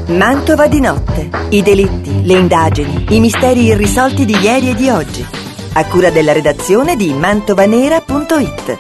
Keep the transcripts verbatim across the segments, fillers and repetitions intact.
Mantova di notte. I delitti, le indagini, i misteri irrisolti di ieri e di oggi. A cura della redazione di mantovanera punto it.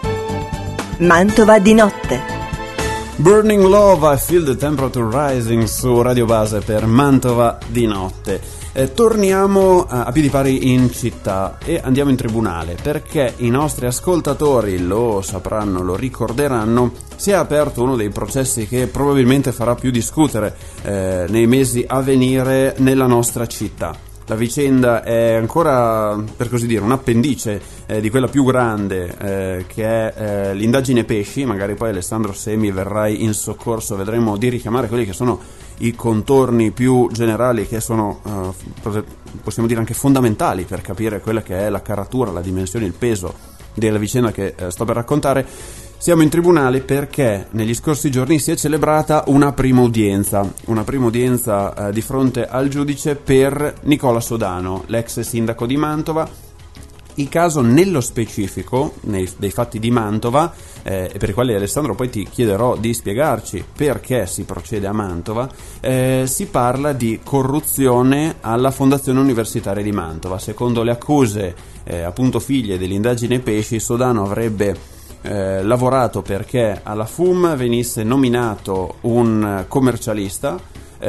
Mantova di notte. Burning Love, I Feel the Temperature Rising su Radio Base per Mantova di notte. Eh, torniamo a, a piedi pari in città e andiamo in tribunale, perché i nostri ascoltatori lo sapranno, lo ricorderanno. Si è aperto uno dei processi che probabilmente farà più discutere eh, nei mesi a venire nella nostra città. La vicenda è ancora, per così dire, un appendice eh, di quella più grande eh, che è eh, l'indagine Pesci. Magari poi, Alessandro, se mi verrai in soccorso, vedremo di richiamare quelli che sono i contorni più generali, che sono, eh, possiamo dire, anche fondamentali per capire quella che è la caratura, la dimensione, il peso della vicenda che eh, sto per raccontare. Siamo in tribunale perché negli scorsi giorni si è celebrata una prima udienza, una prima udienza eh, di fronte al giudice per Nicola Sodano, l'ex sindaco di Mantova. Il caso nello specifico, nei, dei fatti di Mantova, eh, e per i quali, Alessandro, poi ti chiederò di spiegarci perché si procede a Mantova, eh, si parla di corruzione alla Fondazione Universitaria di Mantova. Secondo le accuse, eh, appunto figlie dell'indagine Pesci, Sodano avrebbe Eh, lavorato perché alla F U M venisse nominato un commercialista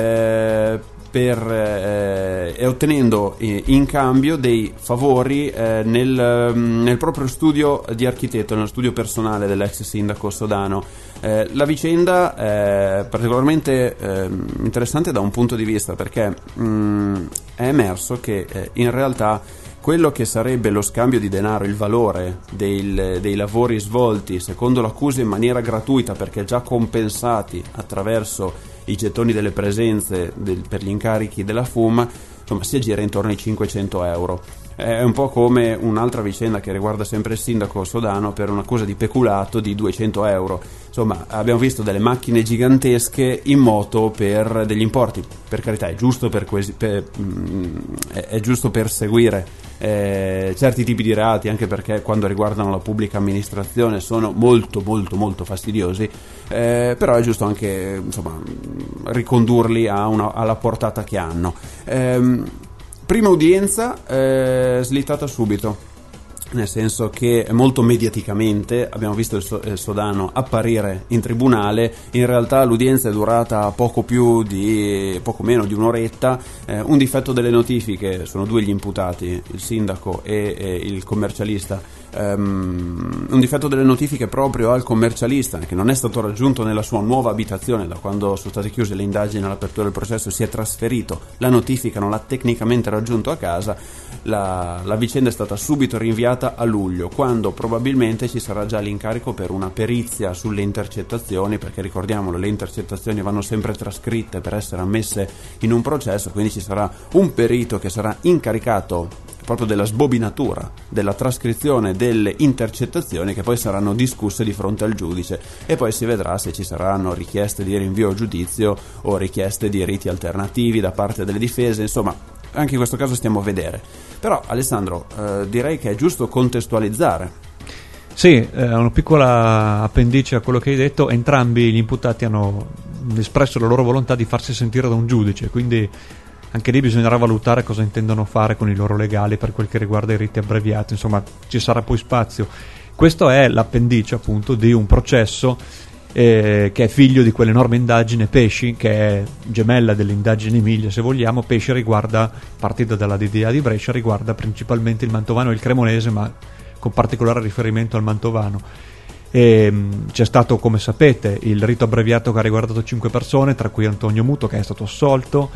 eh, per, eh, e ottenendo eh, in cambio dei favori eh, nel, nel proprio studio di architetto, nello studio personale dell'ex sindaco Sodano. Eh, la vicenda è particolarmente eh, interessante da un punto di vista, perché mh, è emerso che eh, in realtà quello che sarebbe lo scambio di denaro, il valore del, dei lavori svolti, secondo l'accusa in maniera gratuita, perché già compensati attraverso i gettoni delle presenze del, per gli incarichi della F U M, insomma, si aggira intorno ai cinquecento euro. È un po' come un'altra vicenda che riguarda sempre il sindaco Sodano per un'accusa di peculato di duecento euro. Insomma, abbiamo visto delle macchine gigantesche in moto per degli importi, per carità, è giusto per, quesi, per, è, è giusto perseguire eh, certi tipi di reati, anche perché quando riguardano la pubblica amministrazione sono molto molto molto fastidiosi, eh, però è giusto anche, insomma, ricondurli a una, alla portata che hanno. Ehm, Prima udienza eh, slittata subito, nel senso che molto mediaticamente abbiamo visto il, so- il Sodano apparire in tribunale. In realtà l'udienza è durata poco più di poco meno di un'oretta. Eh, un difetto delle notifiche, sono due gli imputati, il sindaco e, e il commercialista. Um, un difetto delle notifiche proprio al commercialista, che non è stato raggiunto nella sua nuova abitazione. Da quando sono state chiuse le indagini all'apertura del processo si è trasferito, la notifica non l'ha tecnicamente raggiunto a casa. La, la vicenda è stata subito rinviata a luglio, quando probabilmente ci sarà già l'incarico per una perizia sulle intercettazioni, perché ricordiamolo, le intercettazioni vanno sempre trascritte per essere ammesse in un processo, quindi ci sarà un perito che sarà incaricato proprio della sbobinatura, della trascrizione delle intercettazioni, che poi saranno discusse di fronte al giudice, e poi si vedrà se ci saranno richieste di rinvio a giudizio o richieste di riti alternativi da parte delle difese. Insomma, anche in questo caso stiamo a vedere. Però, Alessandro, eh, direi che è giusto contestualizzare. Sì, eh, una piccola appendice a quello che hai detto. Entrambi gli imputati hanno espresso la loro volontà di farsi sentire da un giudice, quindi anche lì bisognerà valutare cosa intendono fare con i loro legali per quel che riguarda i riti abbreviati. Insomma, ci sarà poi spazio. Questo è l'appendice, appunto, di un processo eh, che è figlio di quell'enorme indagine Pesci, che è gemella dell'indagine Emilia, se vogliamo. Pesci riguarda, partita dalla D D A di Brescia, riguarda principalmente il mantovano e il cremonese, ma con particolare riferimento al mantovano. E, mh, c'è stato, come sapete, il rito abbreviato che ha riguardato cinque persone, tra cui Antonio Muto, che è stato assolto,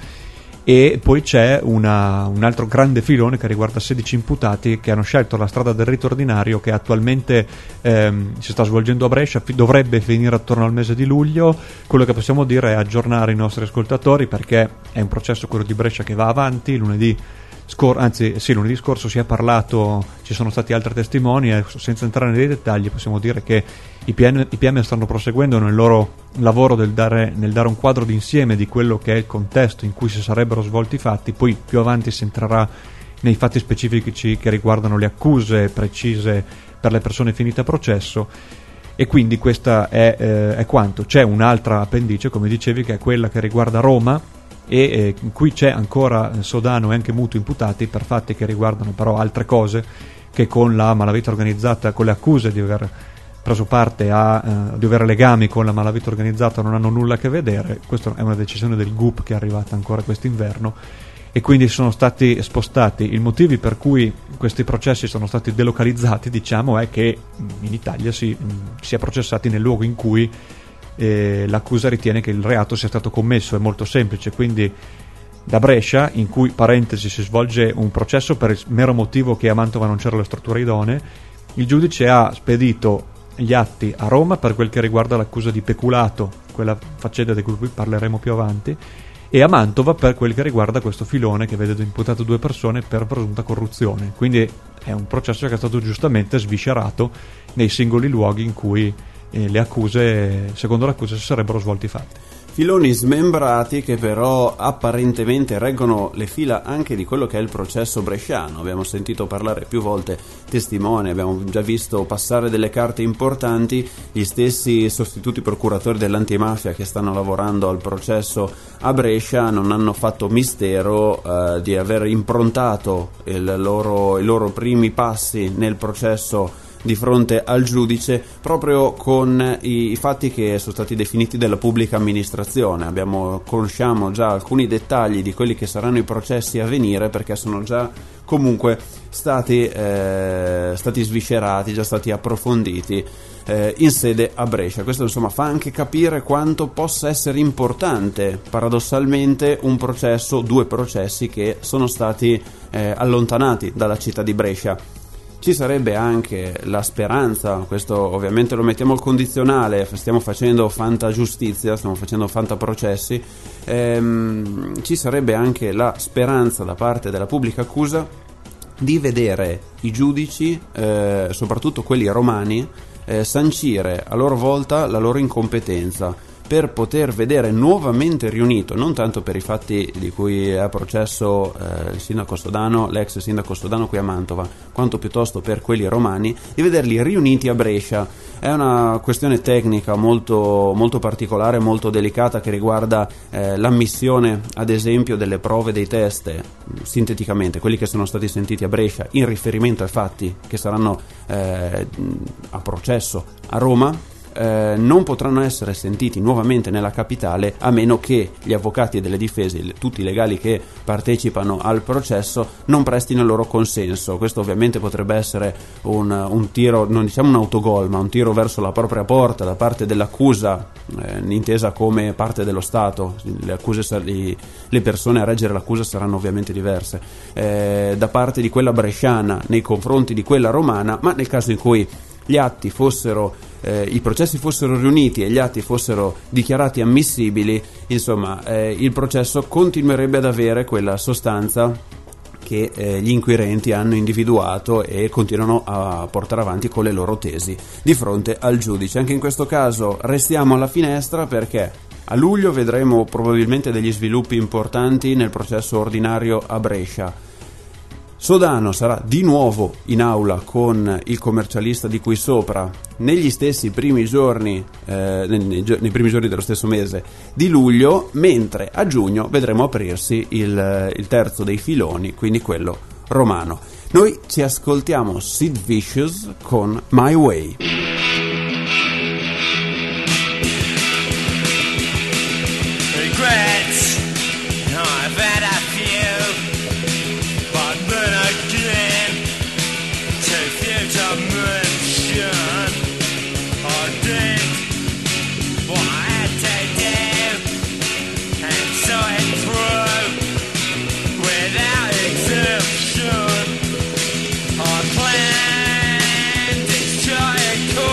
e poi c'è una, un altro grande filone che riguarda sedici imputati che hanno scelto la strada del rito ordinario, che attualmente ehm, si sta svolgendo a Brescia, fi- dovrebbe finire attorno al mese di luglio. Quello che possiamo dire è aggiornare i nostri ascoltatori, perché è un processo, quello di Brescia, che va avanti. Lunedì Scor- anzi sì, lunedì scorso si è parlato, ci sono stati altri testimoni, e senza entrare nei dettagli possiamo dire che i P M, i P M stanno proseguendo nel loro lavoro del dare, nel dare un quadro d'insieme di quello che è il contesto in cui si sarebbero svolti i fatti. Poi più avanti si entrerà nei fatti specifici che riguardano le accuse precise per le persone finite a processo, e quindi questa è, eh, è quanto. C'è un'altra appendice, come dicevi, che è quella che riguarda Roma, e eh, qui c'è ancora Sodano e anche Mutu imputati per fatti che riguardano però altre cose che con la malavita organizzata, con le accuse di aver preso parte a eh, di avere legami con la malavita organizzata non hanno nulla a che vedere. Questa è una decisione del G U P che è arrivata ancora quest'inverno e quindi sono stati spostati. I motivi per cui questi processi sono stati delocalizzati, diciamo, è che in Italia si, si è processati nel luogo in cui eh, l'accusa ritiene che il reato sia stato commesso. È molto semplice, quindi da Brescia, in cui parentesi si svolge un processo per il mero motivo che a Mantova non c'erano le strutture idonee, il giudice ha spedito gli atti a Roma per quel che riguarda l'accusa di peculato, quella faccenda di cui parleremo più avanti, e a Mantova per quel che riguarda questo filone che vede imputato due persone per presunta corruzione. Quindi è un processo che è stato giustamente sviscerato nei singoli luoghi in cui eh, le accuse, secondo l'accusa, si sarebbero svolti i fatti. Filoni smembrati che però apparentemente reggono le fila anche di quello che è il processo bresciano. Abbiamo sentito parlare più volte testimoni, abbiamo già visto passare delle carte importanti. Gli stessi sostituti procuratori dell'antimafia che stanno lavorando al processo a Brescia non hanno fatto mistero eh, di aver improntato il loro, i loro primi passi nel processo di fronte al giudice proprio con i, i fatti che sono stati definiti dalla pubblica amministrazione. Abbiamo, conosciamo già alcuni dettagli di quelli che saranno i processi a venire, perché sono già comunque stati, eh, stati sviscerati, già stati approfonditi eh, in sede a Brescia. Questo insomma fa anche capire quanto possa essere importante paradossalmente un processo, due processi che sono stati eh, allontanati dalla città di Brescia. Ci sarebbe anche la speranza, questo ovviamente lo mettiamo al condizionale, stiamo facendo fanta giustizia, stiamo facendo fanta processi, ehm, ci sarebbe anche la speranza da parte della pubblica accusa di vedere i giudici, eh, soprattutto quelli romani, eh, sancire a loro volta la loro incompetenza, per poter vedere nuovamente riunito, non tanto per i fatti di cui è a processo eh, il sindaco Sodano, l'ex sindaco Sodano qui a Mantova, quanto piuttosto per quelli romani, di vederli riuniti a Brescia. È una questione tecnica molto, molto particolare, molto delicata, che riguarda eh, l'ammissione, ad esempio, delle prove dei test, sinteticamente, quelli che sono stati sentiti a Brescia, in riferimento ai fatti che saranno eh, a processo a Roma. Eh, non potranno essere sentiti nuovamente nella capitale a meno che gli avvocati delle difese, tutti i legali che partecipano al processo, non prestino il loro consenso. Questo ovviamente potrebbe essere un, un tiro, non diciamo un autogol, ma un tiro verso la propria porta da parte dell'accusa, eh, intesa come parte dello Stato. Le, accuse, le persone a reggere l'accusa saranno ovviamente diverse, eh, da parte di quella bresciana nei confronti di quella romana, ma nel caso in cui gli atti fossero eh, i processi fossero riuniti e gli atti fossero dichiarati ammissibili, insomma eh, il processo continuerebbe ad avere quella sostanza che eh, gli inquirenti hanno individuato e continuano a portare avanti con le loro tesi di fronte al giudice. Anche in questo caso restiamo alla finestra, perché a luglio vedremo probabilmente degli sviluppi importanti nel processo ordinario a Brescia. Sodano sarà di nuovo in aula con il commercialista di qui sopra negli stessi primi giorni, eh, nei, nei, nei primi giorni dello stesso mese di luglio, mentre a giugno vedremo aprirsi il, il terzo dei filoni, quindi quello romano. Noi ci ascoltiamo Sid Vicious con My Way. Regrets, I've had a few, but then again, too few to mention. I did what I had to do, and saw it through without exemption. I planned its giant course.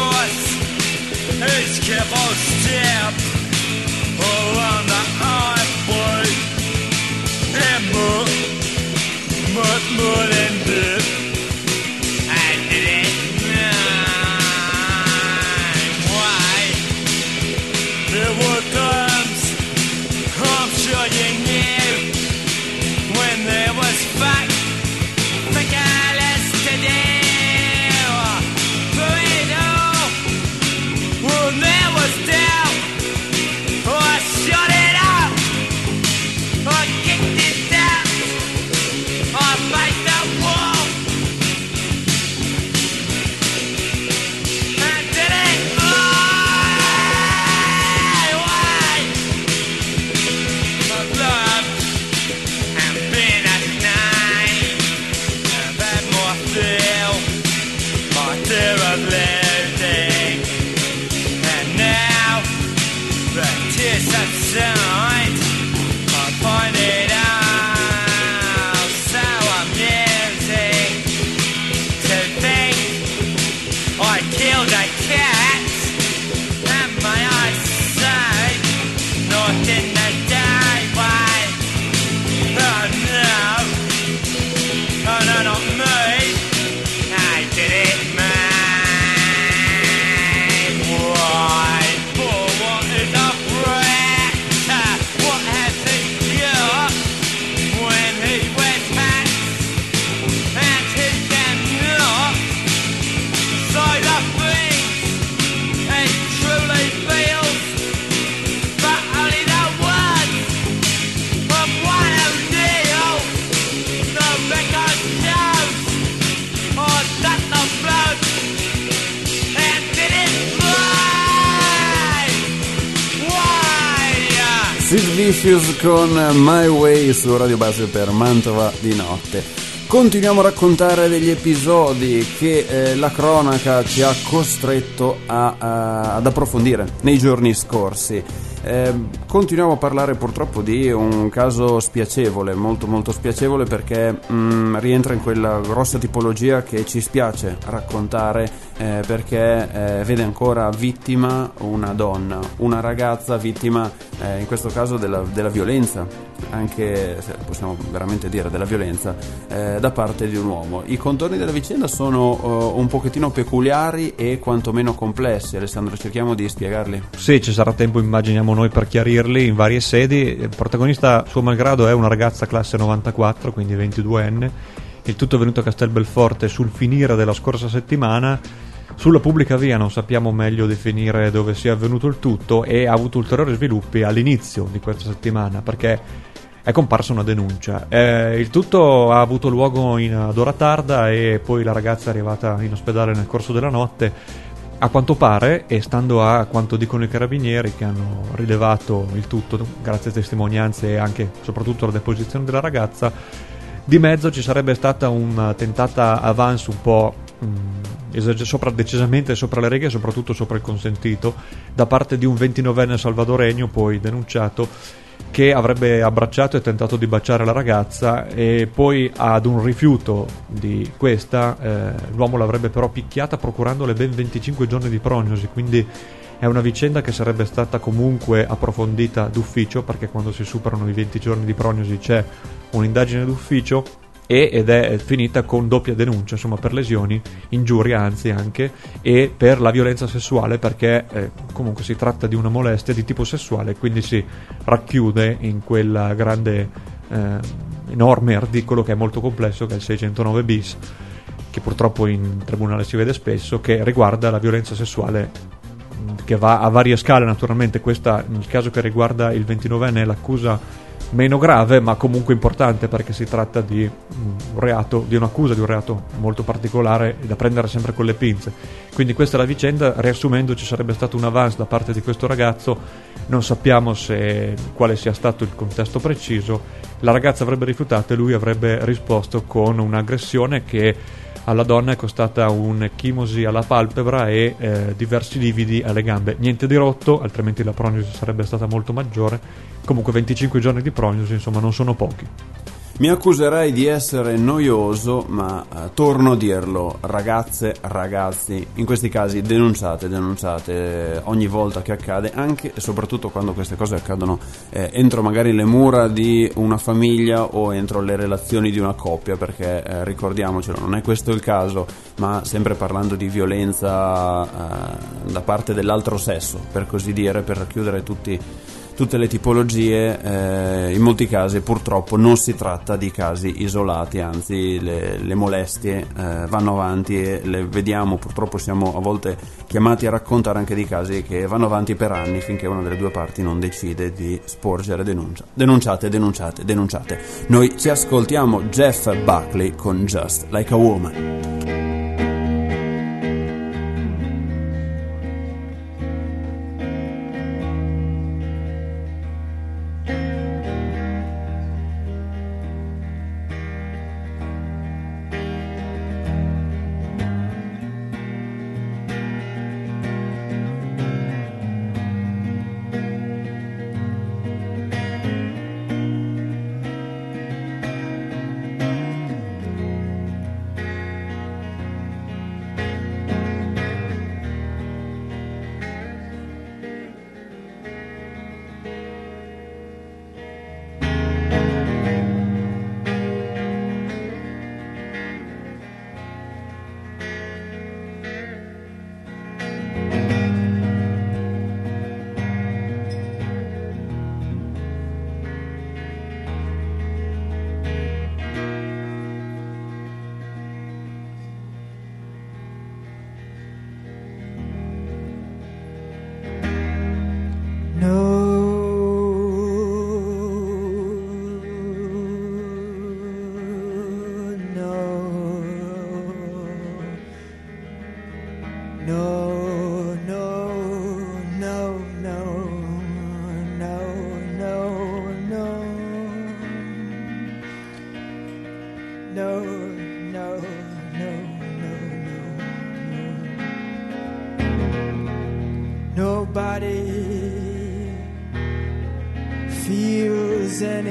Vicious con My Way su Radio Base per Mantova di notte. Continuiamo a raccontare degli episodi che eh, la cronaca ci ha costretto a, a, ad approfondire nei giorni scorsi. Eh, continuiamo a parlare purtroppo di un caso spiacevole, molto molto spiacevole, perché mh, rientra in quella grossa tipologia che ci spiace raccontare, eh, perché eh, vede ancora vittima una donna, una ragazza vittima eh, in questo caso della, della violenza, anche se possiamo veramente dire della violenza eh, da parte di un uomo. I contorni della vicenda sono uh, un pochettino peculiari e quantomeno complessi. Alessandro, cerchiamo di spiegarli. Sì, ci sarà tempo, immaginiamo noi, per chiarirli in varie sedi. Il protagonista, suo malgrado, è una ragazza classe novantaquattro, quindi ventiduenne. Il tutto è venuto a Castelbelforte sul finire della scorsa settimana, sulla pubblica via. Non sappiamo meglio definire dove sia avvenuto il tutto, e ha avuto ulteriori sviluppi all'inizio di questa settimana, perché è comparsa una denuncia. Eh, il tutto ha avuto luogo in, ad ora tarda, e poi la ragazza è arrivata in ospedale nel corso della notte. A quanto pare, e stando a quanto dicono i carabinieri che hanno rilevato il tutto grazie a testimonianze e anche soprattutto alla deposizione della ragazza, di mezzo ci sarebbe stata una tentata avance un po' mh, esager- sopra, decisamente sopra le righe, e soprattutto sopra il consentito, da parte di un ventinovenne salvadoregno, poi denunciato, che avrebbe abbracciato e tentato di baciare la ragazza, e poi ad un rifiuto di questa eh, l'uomo l'avrebbe però picchiata, procurandole ben venticinque giorni di prognosi. Quindi è una vicenda che sarebbe stata comunque approfondita d'ufficio, perché quando si superano i venti giorni di prognosi c'è un'indagine d'ufficio, e, ed è finita con doppia denuncia, insomma, per lesioni, ingiuria anzi anche, e per la violenza sessuale, perché eh, comunque si tratta di una molestia di tipo sessuale, quindi si racchiude in quel grande eh, enorme articolo che è molto complesso, che è il seicentonove bis, che purtroppo in tribunale si vede spesso, che riguarda la violenza sessuale, che va a varie scale naturalmente. Questa, nel caso che riguarda il ventinovenne, è l'accusa meno grave, ma comunque importante, perché si tratta di un reato, di un'accusa di un reato molto particolare da prendere sempre con le pinze. Quindi questa è la vicenda. Riassumendo, ci sarebbe stato un avance da parte di questo ragazzo, non sappiamo se quale sia stato il contesto preciso. La ragazza avrebbe rifiutato e lui avrebbe risposto con un'aggressione che alla donna è costata un'ecchimosi alla palpebra e eh, diversi lividi alle gambe. Niente di rotto, altrimenti la prognosi sarebbe stata molto maggiore. Comunque venticinque giorni di prognosi, insomma, non sono pochi. Mi accuserai di essere noioso, ma eh, torno a dirlo: ragazze, ragazzi, in questi casi denunciate, denunciate eh, ogni volta che accade, anche e soprattutto quando queste cose accadono eh, entro magari le mura di una famiglia o entro le relazioni di una coppia, perché eh, ricordiamocelo, non è questo il caso, ma sempre parlando di violenza eh, da parte dell'altro sesso, per così dire, per racchiudere tutti tutte le tipologie. Eh, in molti casi purtroppo non si tratta di casi isolati, anzi le, le molestie eh, vanno avanti, e le vediamo, purtroppo siamo a volte chiamati a raccontare anche di casi che vanno avanti per anni, finché una delle due parti non decide di sporgere denuncia. Denunciate, denunciate, denunciate. Noi ci ascoltiamo Jeff Buckley con Just Like a Woman.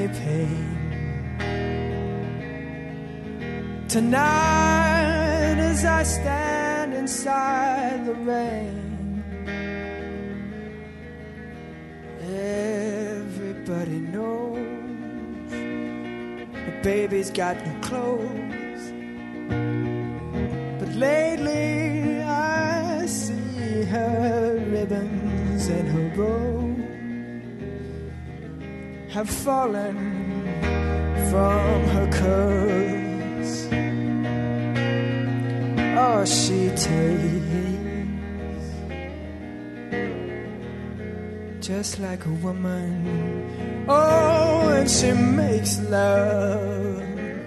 any pain. Tonight as I stand inside the rain, everybody knows the baby's got no clothes. But lately I see her ribbons and her bows have fallen from her curls. Oh, she takes just like a woman. Oh, and she makes love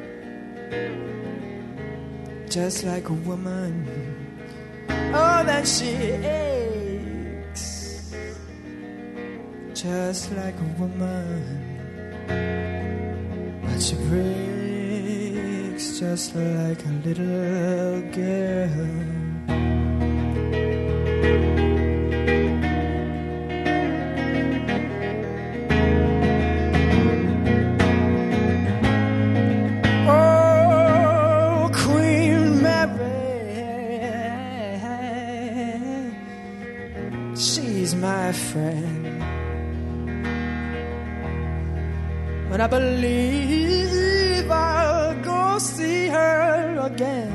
just like a woman. Oh, then she aches just like a woman. But she breaks just like a little girl. Oh, Queen Mary, she's my friend. And I believe I'll go see her again.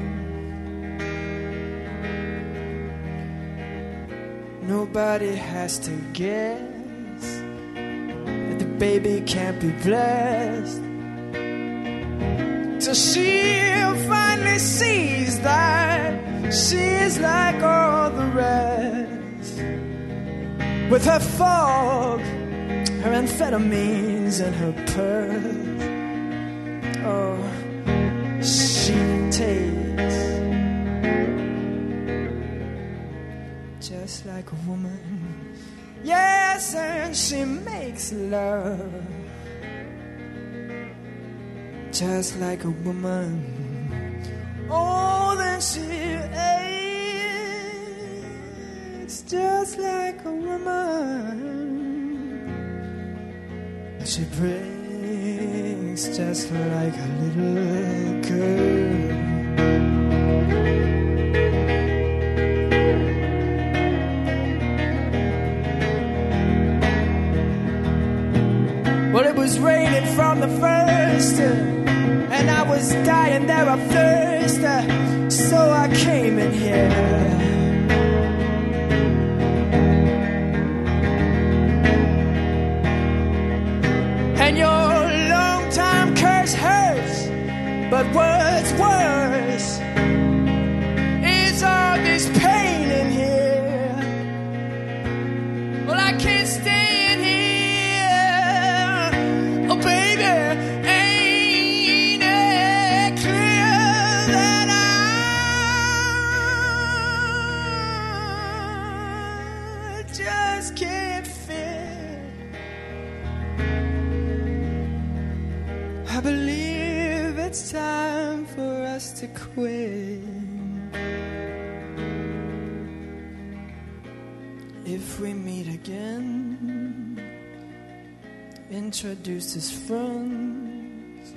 Nobody has to guess that the baby can't be blessed till she finally sees that she's like all the rest. With her fog, her amphetamines and her pearls, oh, she takes just like a woman. Yes, and she makes love just like a woman. Oh, then she aches just like a woman. She breaks just like a little girl. Well, it was raining from the first, and I was dying there of thirst, so I came in here. And your long-time curse hurts, but what's worse is all this pain in here. Well, I can't stay in here. Oh, baby, ain't it clear that I just can't fit? I believe it's time for us to quit. If we meet again, introduce as friends.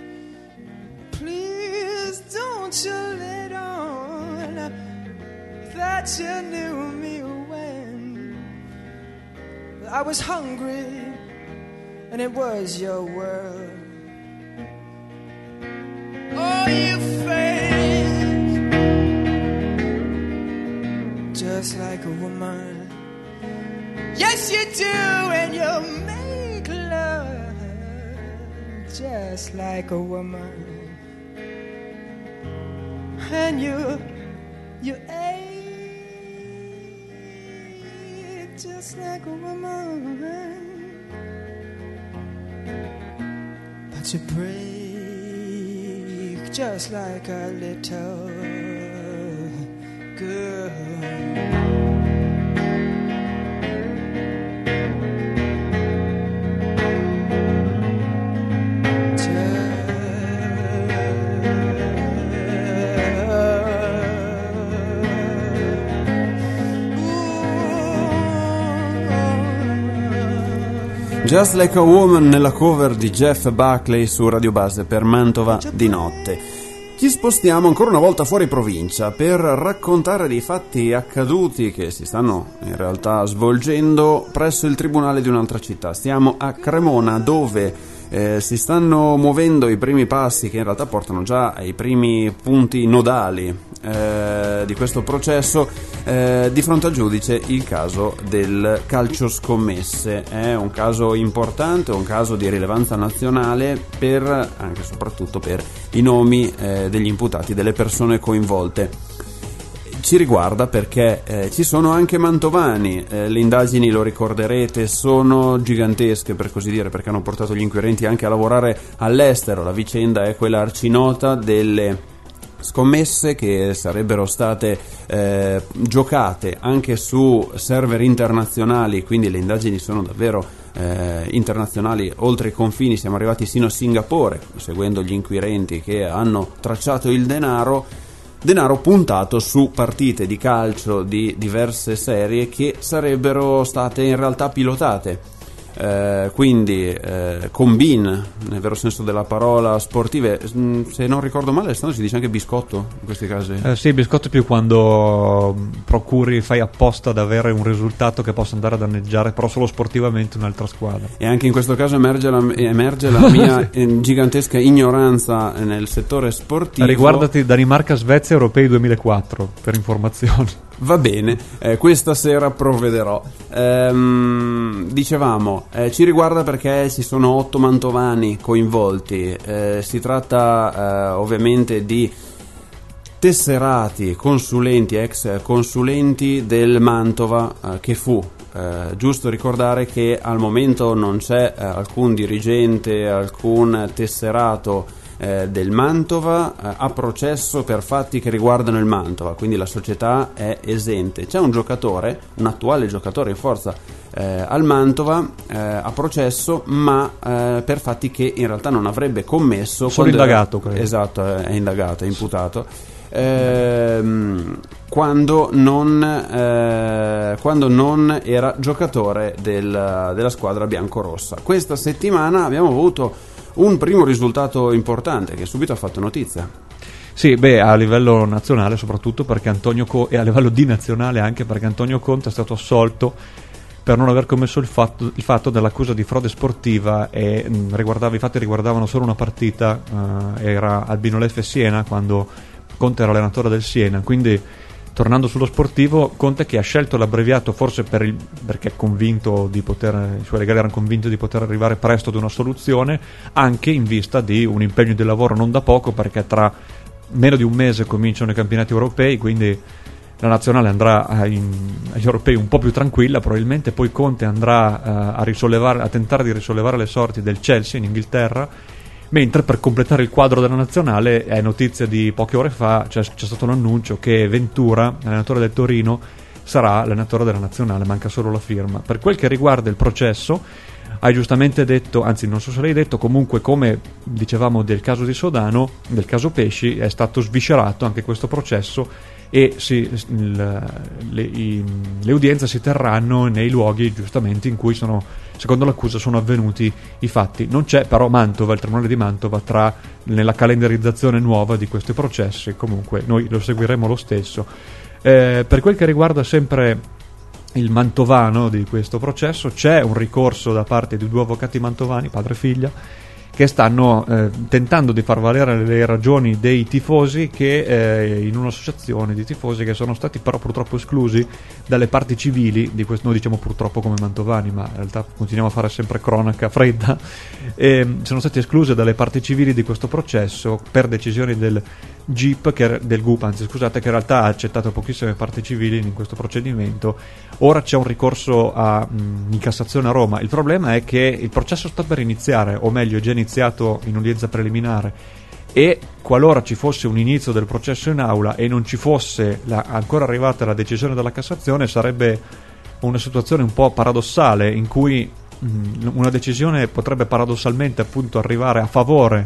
Please don't you let on that you knew me when I was hungry and it was your world. Oh, you fake just like a woman. Yes, you do, and you make love just like a woman. And you, you ache just like a woman. But you break just like a little girl. Just Like a Woman nella cover di Jeff Buckley su Radio Base per Mantova di notte. Ci spostiamo ancora una volta fuori provincia per raccontare dei fatti accaduti che si stanno in realtà svolgendo presso il tribunale di un'altra città. Stiamo a Cremona, dove Eh, si stanno muovendo i primi passi che in realtà portano già ai primi punti nodali eh, di questo processo. Eh, di fronte al giudice il caso del calcio scommesse è un caso importante, un caso di rilevanza nazionale per anche e soprattutto per i nomi eh, degli imputati, delle persone coinvolte. Ci riguarda perché eh, ci sono anche mantovani, eh, le indagini, lo ricorderete, sono gigantesche per così dire, perché hanno portato gli inquirenti anche a lavorare all'estero. La vicenda è quella arcinota delle scommesse che sarebbero state eh, giocate anche su server internazionali, quindi le indagini sono davvero eh, internazionali, oltre i confini. Siamo arrivati sino a Singapore, seguendo gli inquirenti che hanno tracciato il denaro. Denaro puntato su partite di calcio di diverse serie che sarebbero state in realtà pilotate, eh, quindi eh, combin nel vero senso della parola, sportive. Se non ricordo male, Alessandro, si dice anche biscotto in questi casi. Eh, sì, biscotto più quando procuri, fai apposta ad avere un risultato che possa andare a danneggiare però solo sportivamente un'altra squadra. E anche in questo caso emerge la, emerge la mia gigantesca ignoranza nel settore sportivo. Riguardati Danimarca-Svezia Europei duemilaquattro per informazioni. Va bene, eh, questa sera provvederò. Ehm, dicevamo, eh, ci riguarda perché ci sono otto mantovani coinvolti. Eh, si tratta eh, ovviamente di tesserati, consulenti, ex consulenti del Mantova, eh, che fu. Eh, giusto ricordare che al momento non c'è eh, alcun dirigente, alcun tesserato Eh, del Mantova eh, a processo per fatti che riguardano il Mantova, quindi la società è esente. C'è un giocatore, un attuale giocatore in forza eh, al Mantova eh, a processo, ma eh, per fatti che in realtà non avrebbe commesso. Solo indagato, credo. Esatto, è indagato, è imputato. Ehm, quando non eh, quando non era giocatore del, della squadra biancorossa. Questa settimana abbiamo avuto un primo risultato importante che subito ha fatto notizia. Sì, beh, a livello nazionale soprattutto perché Antonio Co- e a livello di nazionale anche perché Antonio Conte è stato assolto per non aver commesso il fatto, il fatto dell'accusa di frode sportiva e mh, riguardava, i fatti riguardavano solo una partita, uh, era Albino Leffe Siena quando Conte era allenatore del Siena, quindi tornando sullo sportivo, Conte che ha scelto l'abbreviato forse per il, perché è convinto di poter, i suoi legali erano convinti di poter arrivare presto ad una soluzione, anche in vista di un impegno di lavoro non da poco, perché tra meno di un mese cominciano i campionati europei, quindi la nazionale andrà ai, agli europei un po' più tranquilla probabilmente, poi Conte andrà uh, a risollevare, a tentare di risollevare le sorti del Chelsea in Inghilterra. Mentre per completare il quadro della nazionale, è notizia di poche ore fa, c'è, c'è stato l'annuncio che Ventura, allenatore del Torino, sarà allenatore della nazionale, manca solo la firma. Per quel che riguarda il processo, hai giustamente detto, anzi non so se l'hai detto, comunque come dicevamo del caso di Sodano, del caso Pesci, è stato sviscerato anche questo processo e si, il, le, i, le udienze si terranno nei luoghi giustamente in cui sono, secondo l'accusa, sono avvenuti i fatti. Non c'è però Mantova, il tribunale di Mantova, tra nella calendarizzazione nuova di questi processi, comunque noi lo seguiremo lo stesso. Eh, per quel che riguarda sempre il mantovano di questo processo, c'è un ricorso da parte di due avvocati mantovani, padre e figlia, che stanno eh, tentando di far valere le ragioni dei tifosi che eh, in un'associazione di tifosi che sono stati però purtroppo esclusi dalle parti civili di questo, noi diciamo purtroppo come mantovani, ma in realtà continuiamo a fare sempre cronaca fredda, e sono stati esclusi dalle parti civili di questo processo per decisioni del G I P, che, del G U P, anzi scusate, che in realtà ha accettato pochissime parti civili in questo procedimento. Ora c'è un ricorso a, mh, in Cassazione a Roma. Il problema è che il processo sta per iniziare, o meglio è già iniziato in udienza preliminare, e qualora ci fosse un inizio del processo in aula e non ci fosse la, ancora arrivata la decisione della Cassazione, sarebbe una situazione un po' paradossale in cui mh, una decisione potrebbe paradossalmente appunto arrivare a favore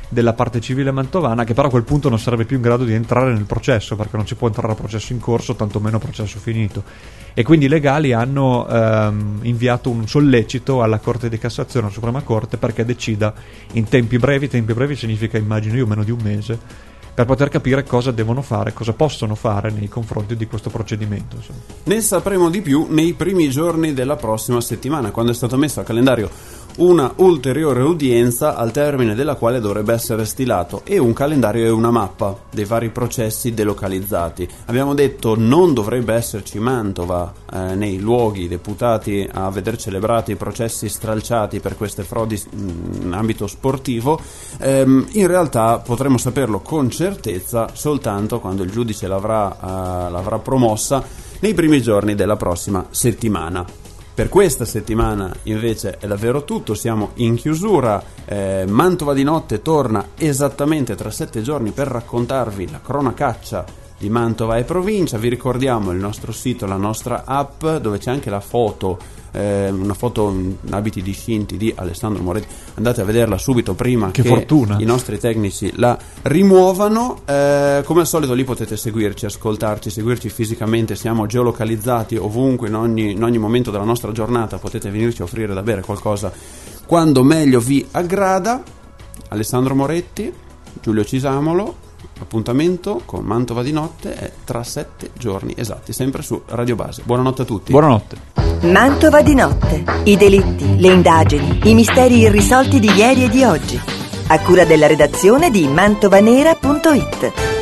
della parte civile mantovana, che però a quel punto non sarebbe più in grado di entrare nel processo, perché non si può entrare a processo in corso, tantomeno processo finito. E quindi i legali hanno ehm, inviato un sollecito alla Corte di Cassazione, alla Suprema Corte, perché decida in tempi brevi. Tempi brevi significa, immagino io, meno di un mese, per poter capire cosa devono fare, cosa possono fare nei confronti di questo procedimento. Insomma. Ne sapremo di più nei primi giorni della prossima settimana, quando è stato messo a calendario una ulteriore udienza, al termine della quale dovrebbe essere stilato e un calendario e una mappa dei vari processi delocalizzati. Abbiamo detto non dovrebbe esserci Mantova eh, nei luoghi deputati a veder celebrati i processi stralciati per queste frodi in ambito sportivo. Ehm, in realtà potremo saperlo con certezza soltanto quando il giudice l'avrà, eh, l'avrà promossa nei primi giorni della prossima settimana. Per questa settimana invece è davvero tutto, siamo in chiusura. eh, Mantova di Notte torna esattamente tra sette giorni per raccontarvi la cronacaccia di Mantova e provincia. Vi ricordiamo il nostro sito, la nostra app, dove c'è anche la foto, eh, una foto in abiti discinti di Alessandro Moretti. Andate a vederla subito prima che, che fortuna. i nostri tecnici la rimuovano. Eh, come al solito lì potete seguirci, ascoltarci, seguirci fisicamente. Siamo geolocalizzati ovunque, in ogni, in ogni momento della nostra giornata potete venirci a offrire da bere qualcosa quando meglio vi aggrada. Alessandro Moretti, Giulio Cisamolo. Appuntamento con Mantova di Notte è tra sette giorni esatti, sempre su Radio Base. Buonanotte a tutti. Buonanotte. Mantova di Notte. I delitti, le indagini, i misteri irrisolti di ieri e di oggi. A cura della redazione di mantovanera punto it.